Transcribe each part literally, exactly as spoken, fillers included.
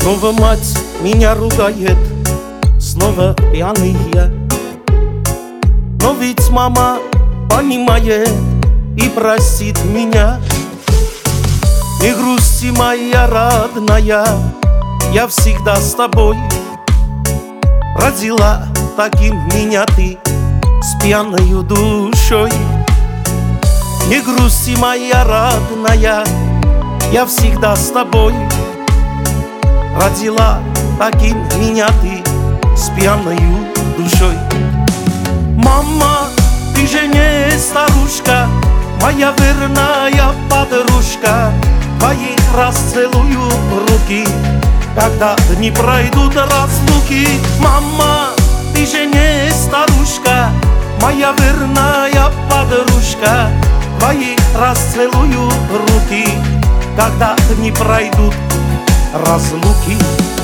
Снова мать меня ругает, снова пьяный я. Но ведь мама понимает и простит меня. Не грусти, моя родная, я всегда с тобой. Родила таким меня ты с пьяною душой. Не грусти, моя родная, я всегда с тобой. Родила таким меня ты с пьяною душой. Мама, ты же не старушка, моя верная подружка. Твои расцелую руки, когда дни пройдут разлуки. Мама, ты же не старушка, моя верная подружка. Твои расцелую руки, когда дни пройдут разлуки.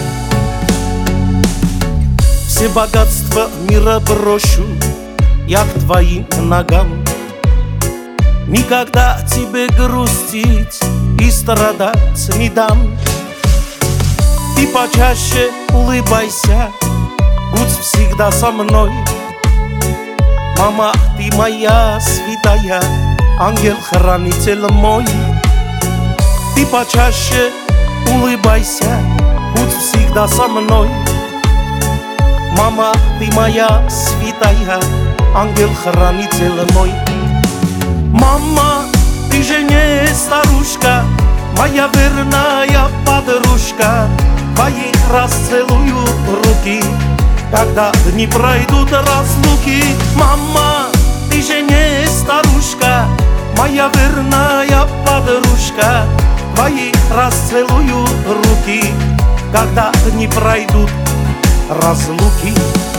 Все богатства мира брошу я к твоим ногам. Никогда тебе грустить и страдать не дам. Ты почаще улыбайся, будь всегда со мной. Мама, ты моя святая, ангел-хранитель мой. Ты почаще улыбайся, будь всегда со мной. Мама, ты моя святая, ангел-хранитель мой. Мама, ты же не старушка, моя верная подружка. Твои расцелую руки, когда дни пройдут разлуки. Мама, ты же не старушка, моя верная подружка. Твои расцелую руки, когда дни пройдут разлуки.